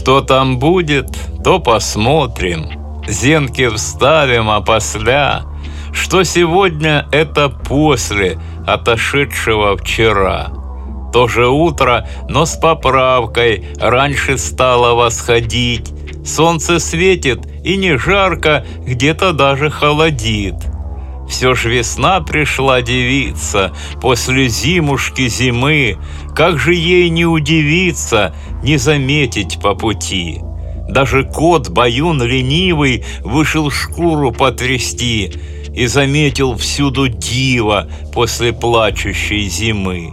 Что там будет, то посмотрим. Зенки вставим, а после, что сегодня это после отошедшего вчера. То же утро, но с поправкой, раньше стало восходить. Солнце светит, и не жарко, где-то даже холодит. Все ж весна пришла девица после зимушки зимы. Как же ей не удивиться, не заметить по пути? Даже кот Баюн ленивый вышел шкуру потрясти и заметил всюду диво после плачущей зимы.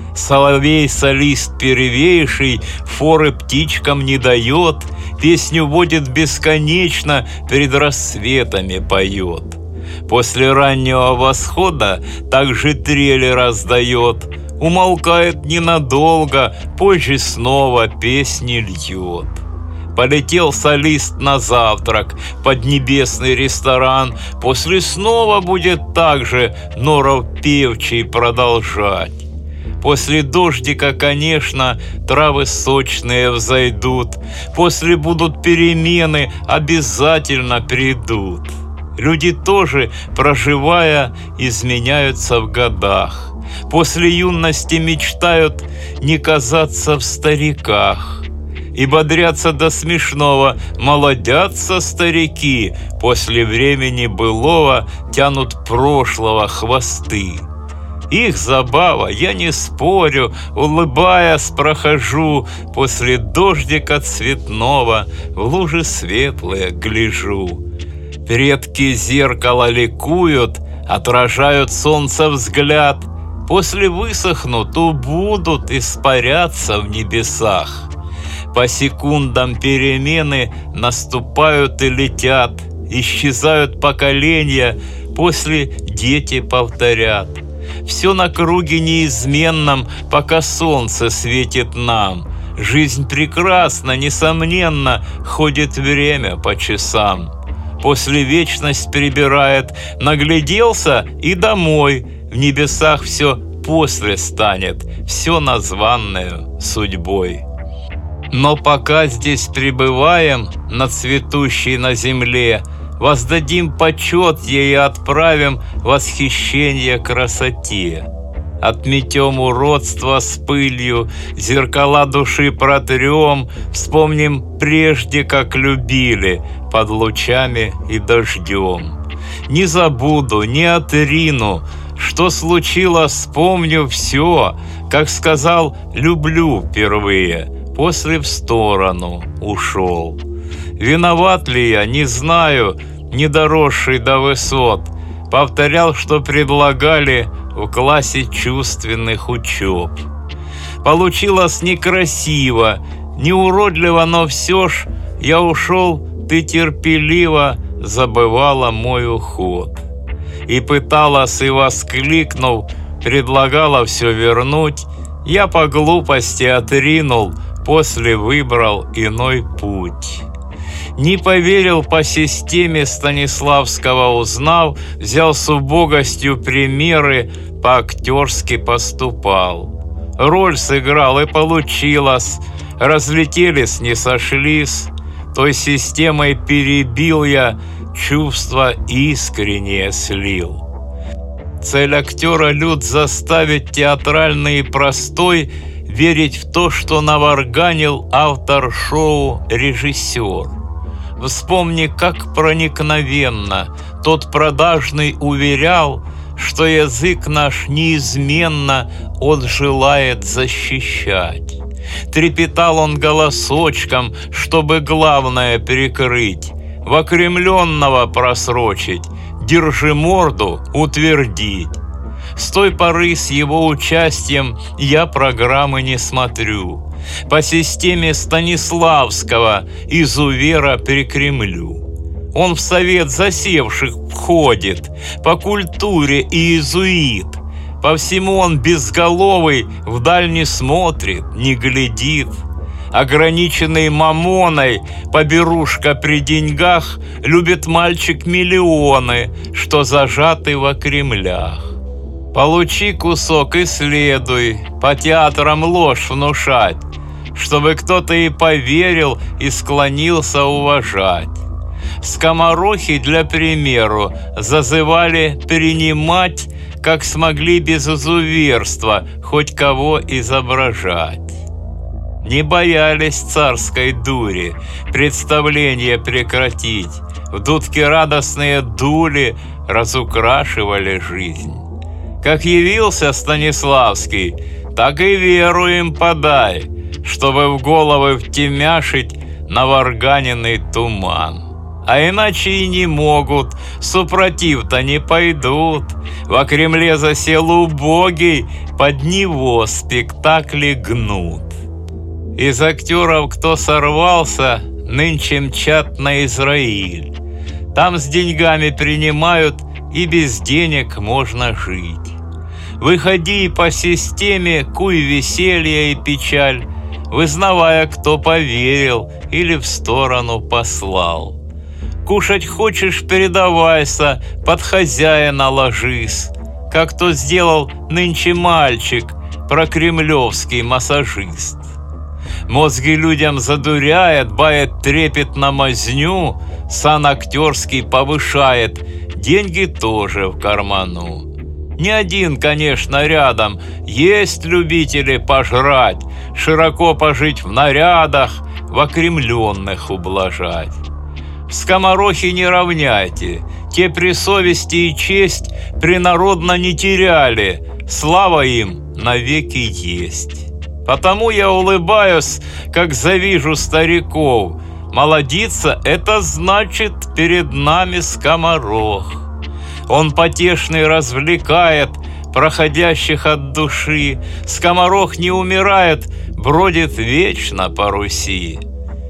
Соловей-солист первейший форы птичкам не дает, песню водит бесконечно, перед рассветами поет. После раннего восхода также трели раздает, умолкает ненадолго, позже снова песни льет. Полетел солист на завтрак под небесный ресторан, после снова будет так же норов певчий продолжать. После дождика, конечно, травы сочные взойдут, после будут перемены, обязательно придут. Люди тоже, проживая, изменяются в годах. После юности мечтают не казаться в стариках. И бодрятся до смешного, молодятся старики, после времени былого тянут прошлого хвосты. Их забава, я не спорю, улыбаясь прохожу, после дождика цветного в лужи светлые гляжу. Предки зеркала ликуют, отражают солнце взгляд, после высохнут, убудут, испарятся в небесах. По секундам перемены наступают и летят, исчезают поколения, после дети повторят. Все на круге неизменном, пока солнце светит нам. Жизнь прекрасна, несомненно, ходит время по часам. После вечность прибирает, нагляделся и домой. В небесах все после станет, все названное судьбой. Но пока здесь пребываем, на цветущей на земле, воздадим почет ей и отправим восхищение красоте. Отметем уродство с пылью, зеркала души протрем, вспомним прежде, как любили, под лучами и дождем. Не забуду, не отрину, что случилось, вспомню все, как сказал «люблю» впервые, после в сторону ушел. Виноват ли я, не знаю, не доросший до высот, повторял, что предлагали в классе чувственных учеб. Получилось некрасиво, не уродливо, но все ж я ушел, ты терпеливо забывала мой уход. И пыталась, и воскликнув, предлагала все вернуть, я по глупости отринул, после выбрал иной путь. Не поверил по системе Станиславского, узнав, взял с убогостью примеры, по-актерски поступал. Роль сыграл, и получилось, разлетелись, не сошлись, той системой перебил я, чувства искреннее слил. Цель актера люд заставить театральный и простой верить в то, что наварганил автор шоу режиссер. Вспомни, как проникновенно тот продажный уверял, что язык наш неизменно он желает защищать. Трепетал он голосочком, чтобы главное перекрыть, в окремленного просрочить, держи морду утвердить. С той поры с его участием я программы не смотрю. По системе Станиславского изувера перекремлю. Он в совет засевших входит, по культуре иезуит. По всему он безголовый, вдаль не смотрит, не глядит. Ограниченный мамоной, поберушка при деньгах, любит мальчик миллионы, что зажаты во Кремлях. Получи кусок и следуй, по театрам ложь внушать, чтобы кто-то и поверил, и склонился уважать. Скоморохи, для примеру, зазывали принимать, как смогли без изуверства, хоть кого изображать. Не боялись царской дури представление прекратить, в дудке радостные дули разукрашивали жизнь. Как явился Станиславский, так и веру им подай, чтобы в головы втемяшить наварганенный туман. А иначе и не могут, супротив-то не пойдут. Во Кремле засел убогий, под него спектакли гнут. Из актеров, кто сорвался, нынче мчат на Израиль. Там с деньгами принимают, и без денег можно жить. Выходи по системе, куй веселье и печаль, вызнавая, кто поверил или в сторону послал. Кушать хочешь, передавайся, под хозяина ложись, как то сделал нынче мальчик, прокремлевский массажист. Мозги людям задуряет, бает трепет на мазню, сан актерский повышает, деньги тоже в карману. Не один, конечно, рядом, есть любители пожрать, широко пожить в нарядах, в окремленных ублажать. Скоморохи не равняйте, те при совести и честь принародно не теряли, слава им навеки есть. Потому я улыбаюсь, как завижу стариков, молодиться — это значит перед нами скоморох. Он потешный развлекает проходящих от души, скоморох не умирает, бродит вечно по Руси.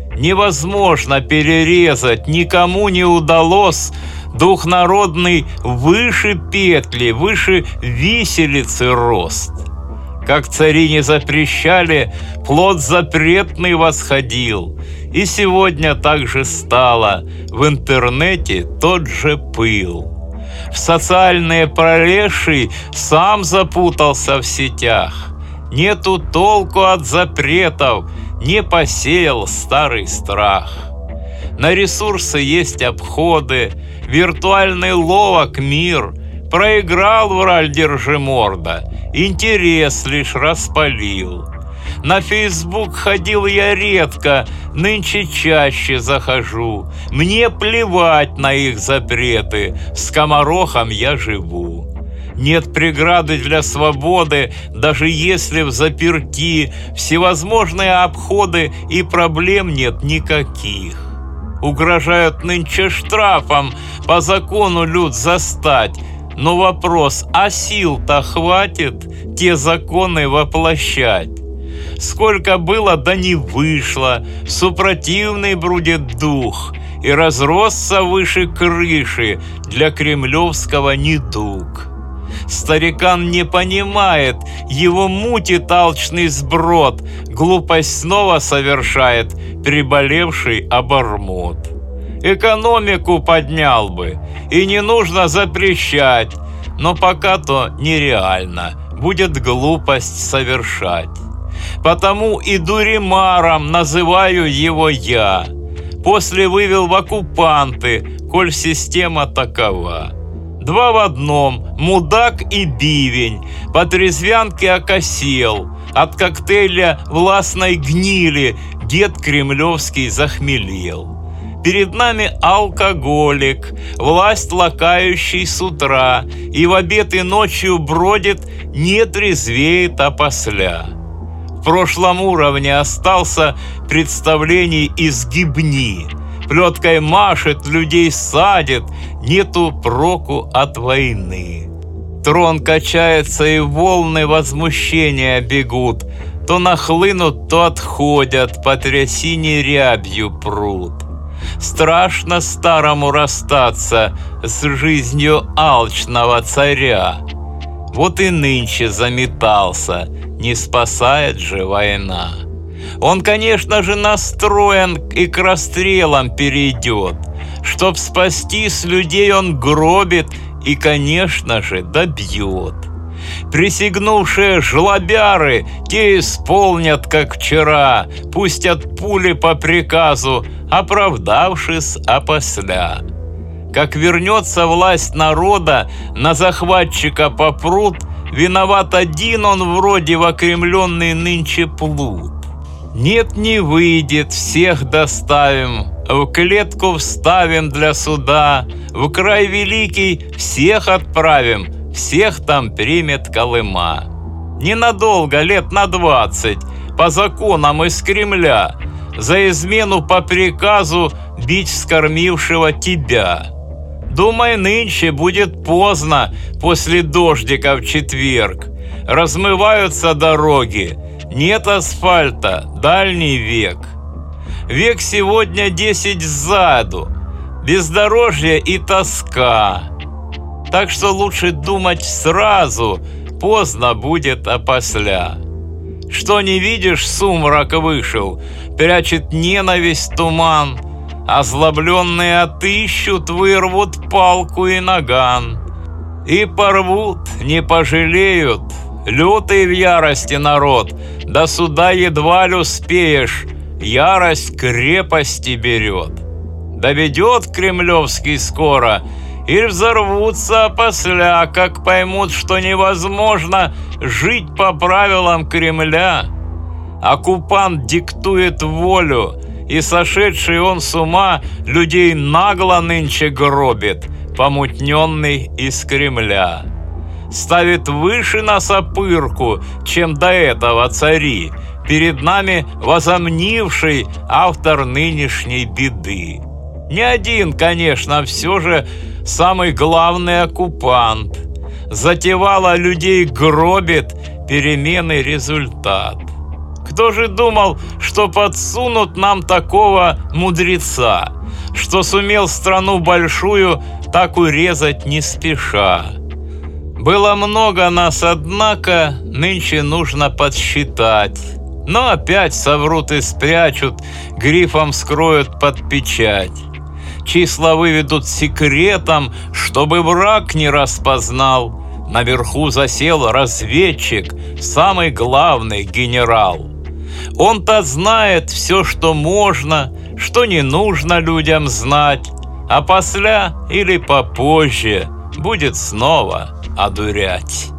Невозможно перерезать, никому не удалось дух народный выше петли, выше виселицы рост. Как цари не запрещали, плод запретный восходил, и сегодня так же стало, в интернете тот же пыл. В социальные пролезший сам запутался в сетях, нету толку от запретов, не посеял старый страх. На ресурсы есть обходы, виртуальный ловок мир, проиграл враль держиморда, интерес лишь распалил. На Фейсбук ходил я редко, нынче чаще захожу. Мне плевать на их запреты, скоморохом я живу. Нет преграды для свободы, даже если в заперти всевозможные обходы и проблем нет никаких. Угрожают нынче штрафом, по закону люд застать. Но вопрос, а сил-то хватит те законы воплощать? Сколько было, да не вышло, супротивный бродит дух, и разросся выше крыши для кремлевского недуг. Старикан не понимает, его мутит алчный сброд, глупость снова совершает приболевший обормот. Экономику поднял бы, и не нужно запрещать, но пока то нереально, будет глупость совершать. Потому и дуримаром называю его я. После вывел в оккупанты, коль система такова. Два в одном, мудак и бивень, по трезвянке окосел, от коктейля властной гнили дед кремлевский захмелел. Перед нами алкоголик, власть лакающий с утра, и в обед и ночью бродит, не трезвеет опосля. В прошлом уровне остался представлений изгибни, плеткой машет, людей садит, нету проку от войны. Трон качается, и волны возмущения бегут, то нахлынут, то отходят, по трясине рябью прут. Страшно старому расстаться с жизнью алчного царя. Вот и нынче заметался, не спасает же война. Он, конечно же, настроен и к расстрелам перейдет. Чтоб спасти с людей, он гробит и, конечно же, добьет. Присягнувшие жлобяры, те исполнят, как вчера, пустят пули по приказу, оправдавшись опосля. Как вернется власть народа, на захватчика попрут, виноват один он вроде в окремленный нынче плут. Нет, не выйдет, всех доставим, в клетку вставим для суда, в край великий всех отправим, всех там примет Колыма. Ненадолго, лет на 20, по законам из Кремля, за измену по приказу бить вскормившего тебя. Думай, нынче будет поздно, после дождика в четверг. Размываются дороги, нет асфальта, дальний век. Век сегодня 10 сзаду, бездорожье и тоска. Так что лучше думать сразу, поздно будет опосля. Что не видишь, сумрак вышел, прячет ненависть туман, озлобленные отыщут, вырвут палку и наган. И порвут, не пожалеют, лютый в ярости народ, до суда едва ли успеешь, ярость крепости берет. Доведет Кремлевский скоро, или взорвутся опосля, как поймут, что невозможно жить по правилам Кремля. Оккупант диктует волю, и сошедший он с ума людей нагло нынче гробит, помутненный из Кремля. Ставит выше нас опырку, чем до этого цари, перед нами возомнивший автор нынешней беды. Не один, конечно, все же самый главный оккупант. Затевало людей гробит, перемены результат. Кто же думал, что подсунут нам такого мудреца, что сумел страну большую так урезать не спеша? Было много нас, однако, нынче нужно подсчитать. Но опять соврут и спрячут, грифом скроют под печать. Числа выведут секретом, чтобы враг не распознал. Наверху засел разведчик, самый главный генерал. Он-то знает все, что можно, что не нужно людям знать, а после или попозже будет снова одурять.